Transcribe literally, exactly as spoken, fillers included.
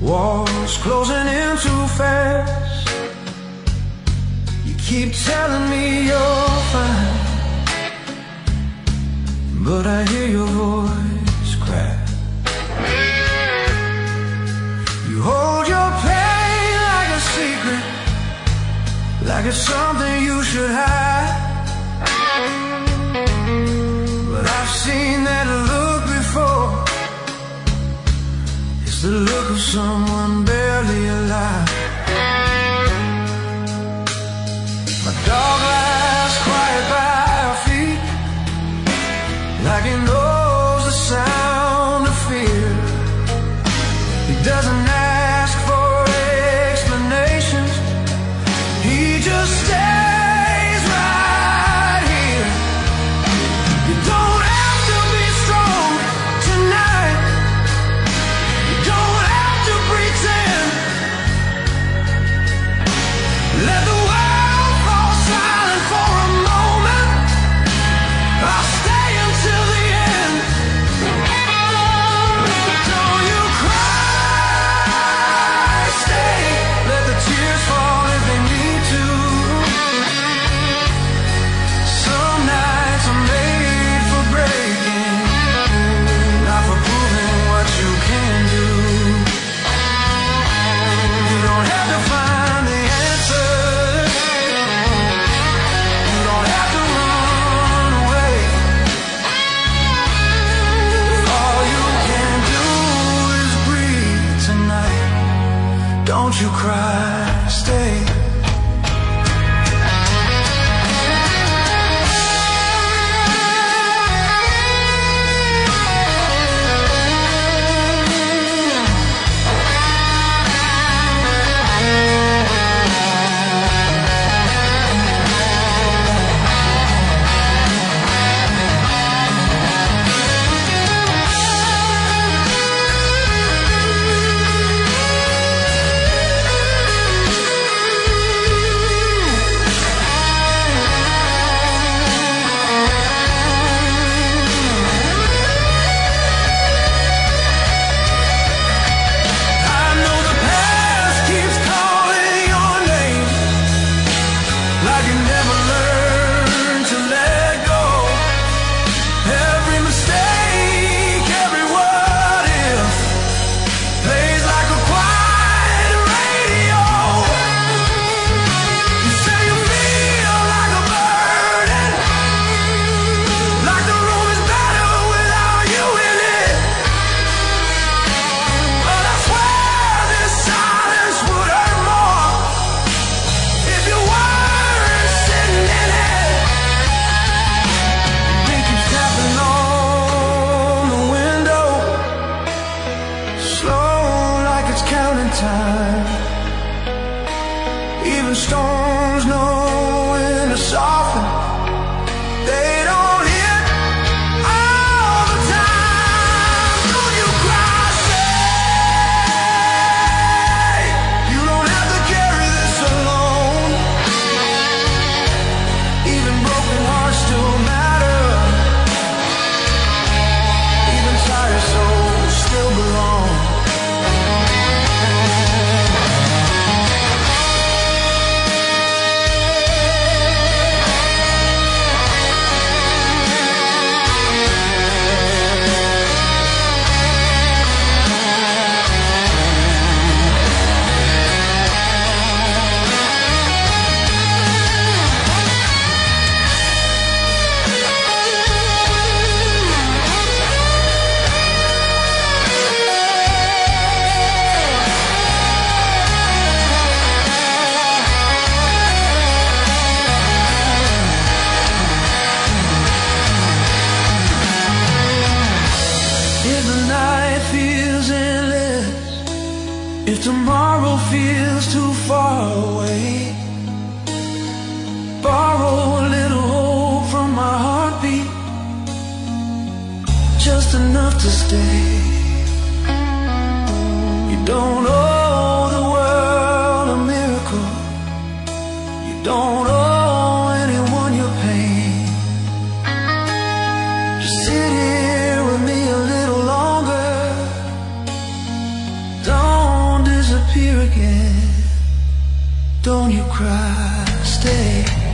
Walls closing in too fast. You keep telling me you're fine, but I hear your voice crack. You hold your pain like a secret, like it's something you should hide. But I've seen that look before. It's the look of someone barely alive. My dog lies quiet by our feet, like he knows the sound of fear. He doesn't ask for explanations, he just stays right here. You don't have to be strong tonight, you don't have to pretend. Let the world fall silent for a moment, I'll stay until the end. Don't you cry, stay, let the tears fall if they need to. Some nights are made for breaking, not for proving what you can do. You don't have to find the answers, you don't have to run away. All you can do is breathe tonight. Don't you cry, stay. I know the past keeps calling your name, like you never learned to let go. Every mistake, every what if, plays like a quiet radio. You say you feel like a burden, like the room is better without you in it. But I swear this silence would hurt more if you weren't sitting in it. They keep tapping on the window, slow like it's counting time. Even storms know when to soften, they don't hit all the time. Don't you cry, stay. You don't have to carry this alone. Even broken hearts still matter, even tired souls still belong. If the night feels endless, if tomorrow feels too far away, borrow a little hope from my heartbeat, just enough to stay. You don't owe the world a miracle, you don't owe anyone your pain. Just sit here with me a little longer, don't disappear again. Don't you cry, stay.